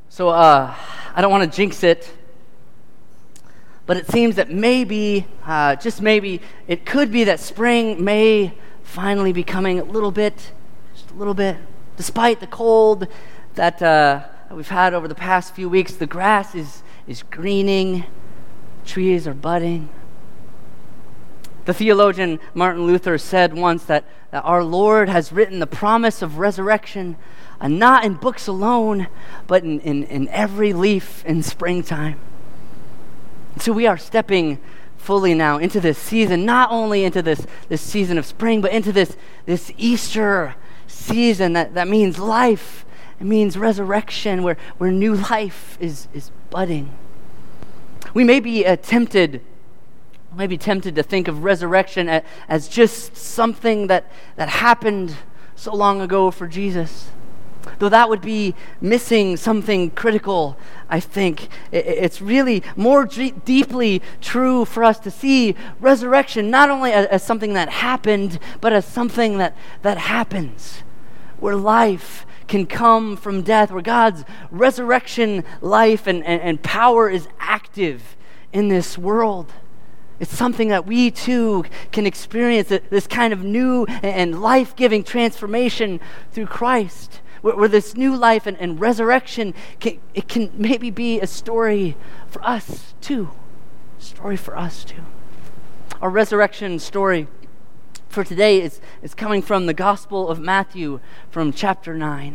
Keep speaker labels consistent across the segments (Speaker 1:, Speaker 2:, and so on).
Speaker 1: I don't want to jinx it, but it seems that maybe, just maybe, it could be that spring may finally be coming just a little bit. Despite the cold that we've had over the past few weeks, the grass is greening, trees are budding. The theologian Martin Luther said once that our Lord has written the promise of resurrection not in books alone, but in every leaf in springtime. So we are stepping fully now into this season, not only into this season of spring, but into this Easter season that means life. It means resurrection, where new life is budding. We may be tempted to think of resurrection as just something that happened so long ago for Jesus. Though that would be missing something critical, I think. It's really more deeply true for us to see resurrection not only as something that happened, but as something that happens, where life can come from death, where God's resurrection life and power is active in this world. It's something that we too can experience, this kind of new and life-giving transformation through Christ, where this new life and resurrection can maybe be a story for us too. Our resurrection story for today is coming from the Gospel of Matthew, from chapter 9.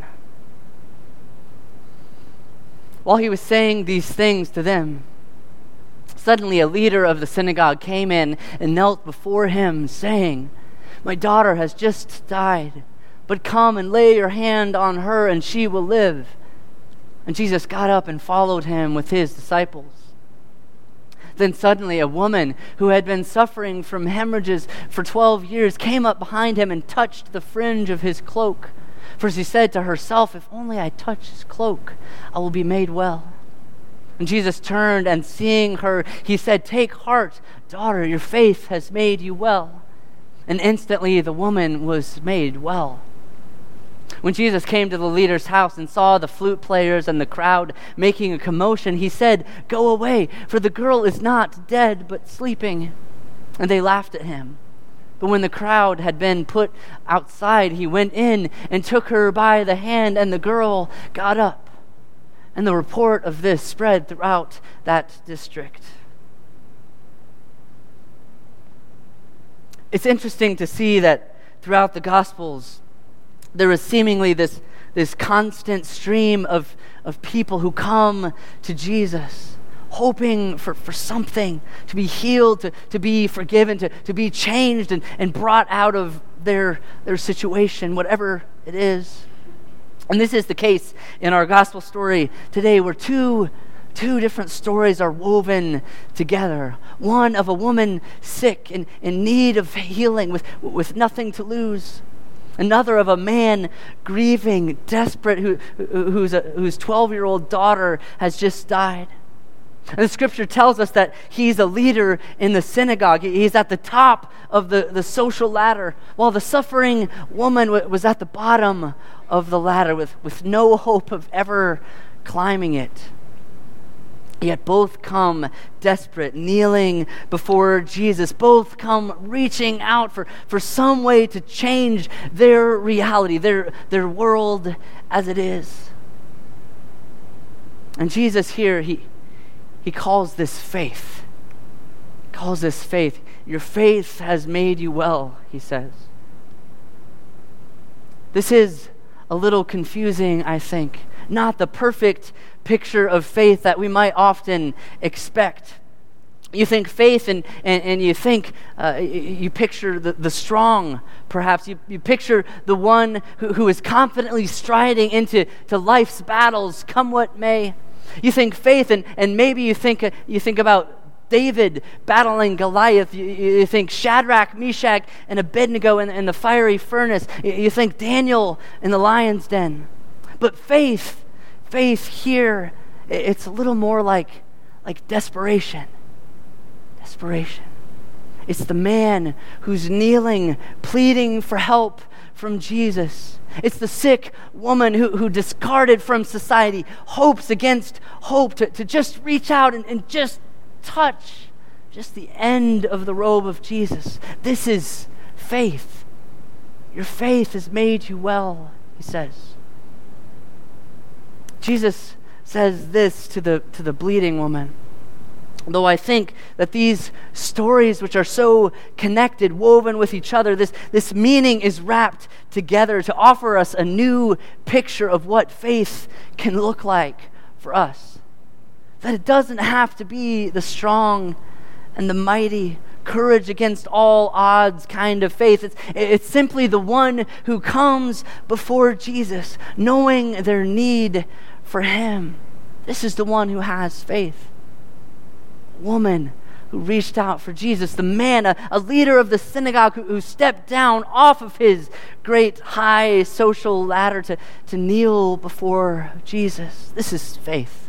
Speaker 1: While he was saying these things to them, suddenly a leader of the synagogue came in and knelt before him, saying, "My daughter has just died, but come and lay your hand on her and she will live." And Jesus got up and followed him with his disciples. Then suddenly a woman who had been suffering from hemorrhages for 12 years came up behind him and touched the fringe of his cloak. For she said to herself, "If only I touch his cloak, I will be made well." And Jesus turned, and seeing her, he said, "Take heart, daughter, your faith has made you well." And instantly the woman was made well. When Jesus came to the leader's house and saw the flute players and the crowd making a commotion, he said, "Go away, for the girl is not dead, but sleeping." And they laughed at him. But when the crowd had been put outside, he went in and took her by the hand, and the girl got up. And the report of this spread throughout that district. It's interesting to see that throughout the Gospels, there is seemingly this constant stream of people who come to Jesus, hoping for something, to be healed, to be forgiven, to be changed and brought out of their situation, whatever it is. And this is the case in our gospel story today, where two different stories are woven together. One of a woman sick and in need of healing with nothing to lose. Another of a man grieving, desperate, whose 12-year-old daughter has just died. And the scripture tells us that he's a leader in the synagogue. He's at the top of the social ladder, while the suffering woman was at the bottom of the ladder with no hope of ever climbing it. Yet both come desperate, kneeling before Jesus. Both come reaching out for some way to change their reality, their world as it is. And Jesus here, He calls this faith. Your faith has made you well, he says. This is a little confusing, I think. Not the perfect picture of faith that we might often expect. You think faith and you think, you picture the strong, perhaps. You picture the one who is confidently striding into life's battles, come what may. You think faith, and maybe you think about David battling Goliath. You think Shadrach, Meshach, and Abednego in the fiery furnace. You think Daniel in the lion's den. But faith here, it's a little more like desperation. It's the man who's kneeling, pleading for help from Jesus. It's the sick woman who discarded from society hopes against hope to just reach out and just touch just the end of the robe of Jesus. This is faith. Your faith has made you well, he says. Jesus says this to the bleeding woman. Though I think that these stories, which are so connected, woven with each other, this meaning is wrapped together to offer us a new picture of what faith can look like for us. That it doesn't have to be the strong and the mighty, courage against all odds kind of faith. It's simply the one who comes before Jesus, knowing their need for him. This is the one who has faith. Woman who reached out for Jesus, the man, a leader of the synagogue who stepped down off of his great high social ladder to kneel before Jesus. This is faith.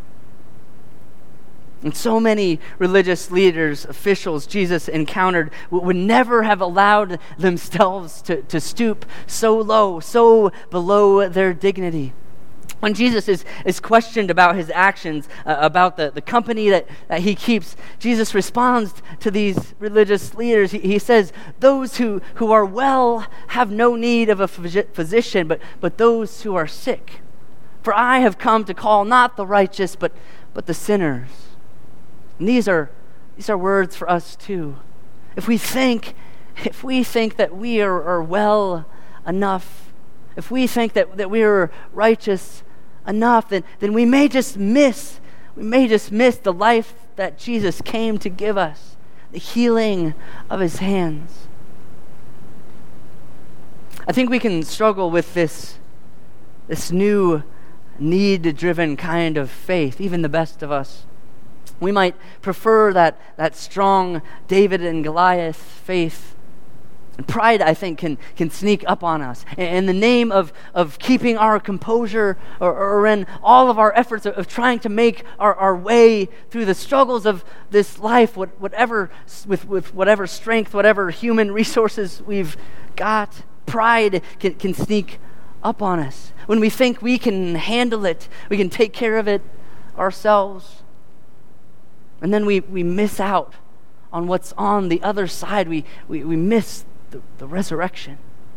Speaker 1: And so many religious leaders, officials Jesus encountered would never have allowed themselves to stoop so low, so below their dignity. When Jesus is questioned about his actions, about the company that he keeps, Jesus responds to these religious leaders. He says, those who are well have no need of a physician, but those who are sick. For I have come to call not the righteous, but the sinners. And these are words for us too. If we think that we are well enough, if we think that we are righteous enough, then we may just miss the life that Jesus came to give us, the healing of his hands. I think we can struggle with this new need-driven kind of faith, even the best of us. We might prefer that strong David and Goliath faith. And pride, I think, can sneak up on us. In the name of keeping our composure, or in all of our efforts of trying to make our way through the struggles of this life, with whatever strength, whatever human resources we've got, pride can sneak up on us. When we think we can handle it, we can take care of it ourselves. And then we miss out on what's on the other side. We miss the resurrection.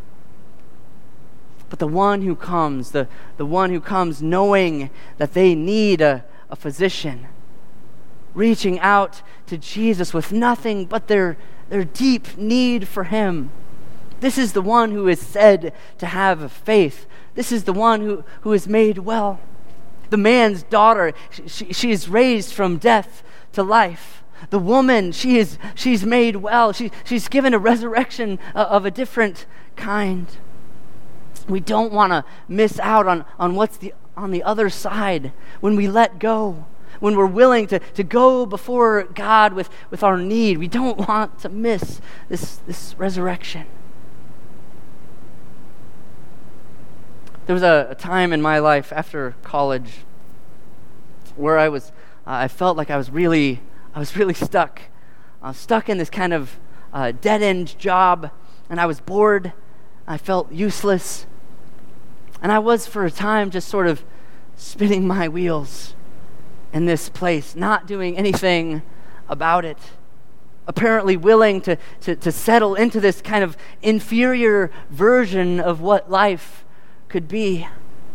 Speaker 1: But the one who comes, the one who comes knowing that they need a physician, reaching out to Jesus with nothing but their deep need for him. This is the one who is said to have faith. This is the one who is made well. The man's daughter, she is raised from death to life. The woman, she's made well. She's given a resurrection of a different kind. We don't want to miss out on what's on the other side when we let go, when we're willing to go before God with our need. We don't want to miss this resurrection. There was a time in my life after college where I felt like I was really stuck. I was stuck in this kind of dead-end job, and I was bored. I felt useless. And I was, for a time, just sort of spinning my wheels in this place, not doing anything about it. Apparently willing to settle into this kind of inferior version of what life could be.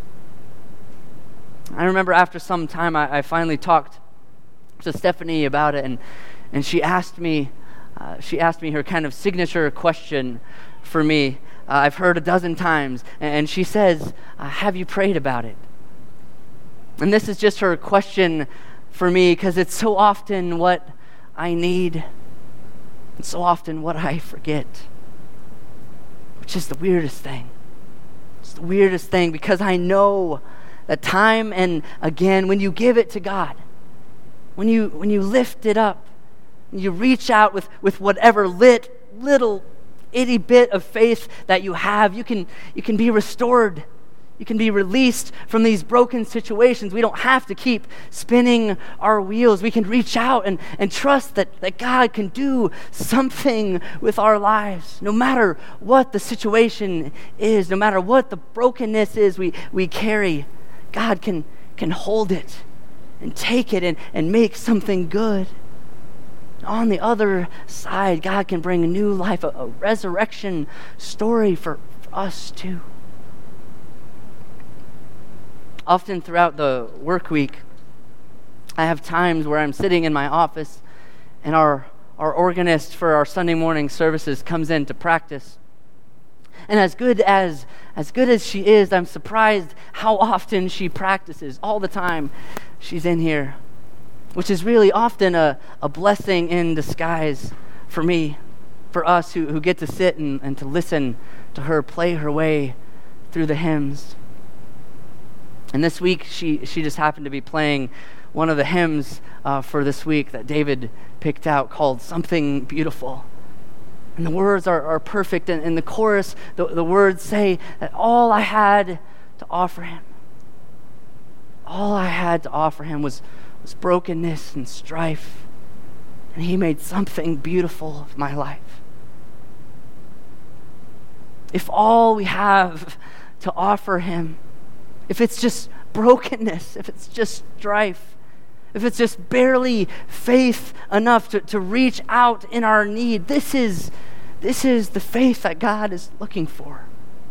Speaker 1: I remember after some time, I finally talked to Stephanie about it, and she asked me her kind of signature question for me. I've heard a dozen times, and she says, have you prayed about it? And this is just her question for me, because it's so often what I need, and so often what I forget, which is the weirdest thing. It's the weirdest thing, because I know that time and again, when you give it to God, when you lift it up, you reach out with whatever little itty bit of faith that you have, you can be restored. You can be released from these broken situations. We don't have to keep spinning our wheels. We can reach out and trust that God can do something with our lives. No matter what the situation is, no matter what the brokenness is we carry, God can hold it and take it and make something good. On the other side, God can bring a new life, a resurrection story for us too. Often throughout the work week, I have times where I'm sitting in my office and our organist for our Sunday morning services comes in to practice. And as good as she is, I'm surprised how often she practices. All the time she's in here, which is really often a blessing in disguise for me, for us who get to sit and to listen to her play her way through the hymns. And this week, she just happened to be playing one of the hymns for this week that David picked out called Something Beautiful. And the words are perfect. And in the chorus, the words say that all I had to offer him was brokenness and strife. And he made something beautiful of my life. If all we have to offer him, if it's just brokenness, if it's just strife, if it's just barely faith enough to reach out in our need, this is the faith that God is looking for.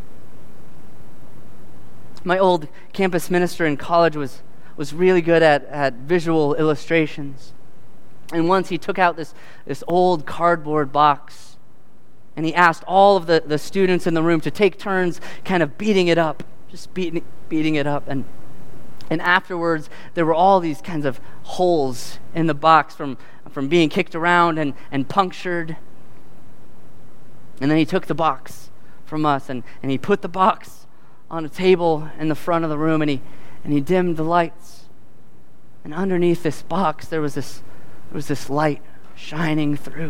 Speaker 1: My old campus minister in college was really good at visual illustrations. And once he took out this old cardboard box and he asked all of the students in the room to take turns kind of beating it up. Just beating it up. And afterwards, there were all these kinds of holes in the box from being kicked around and punctured. And then he took the box from us and he put the box on a table in the front of the room and he dimmed the lights. And underneath this box, there was this light shining through.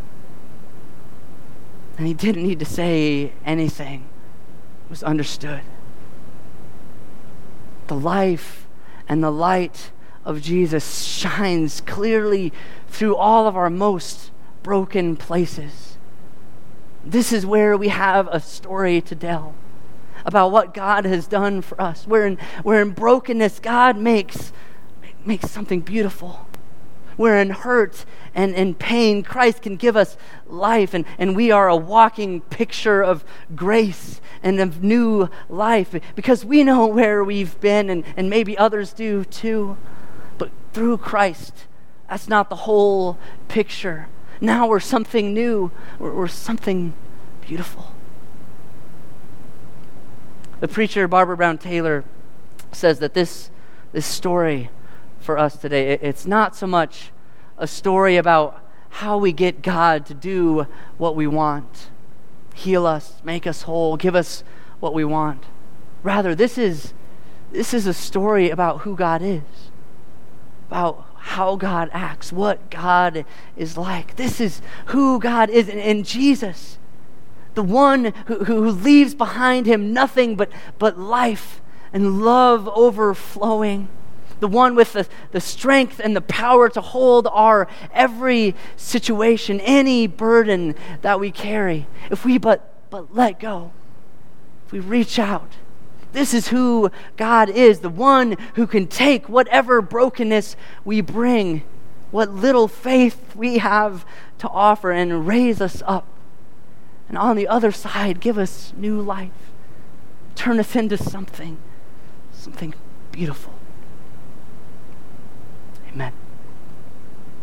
Speaker 1: And he didn't need to say anything. It was understood. The life and the light of Jesus shines clearly through all of our most broken places. This is where we have a story to tell about what God has done for us. Where in brokenness, God makes something beautiful. Where in hurt and in pain, Christ can give us life, and we are a walking picture of grace and of new life, because we know where we've been, and maybe others do too. But through Christ, that's not the whole picture. Now we're something new. We're something beautiful. The preacher, Barbara Brown Taylor, says that this story for us today, it's not so much a story about how we get God to do what we want, heal us, make us whole, give us what we want. Rather, this is a story about who God is, about how God acts, what God is like. This is who God is, and Jesus, the one who leaves behind him nothing but life and love overflowing. The one with the strength and the power to hold our every situation, any burden that we carry. If we but let go, if we reach out. This is who God is, the one who can take whatever brokenness we bring, what little faith we have to offer, and raise us up. And on the other side, give us new life. Turn us into something beautiful. Amen.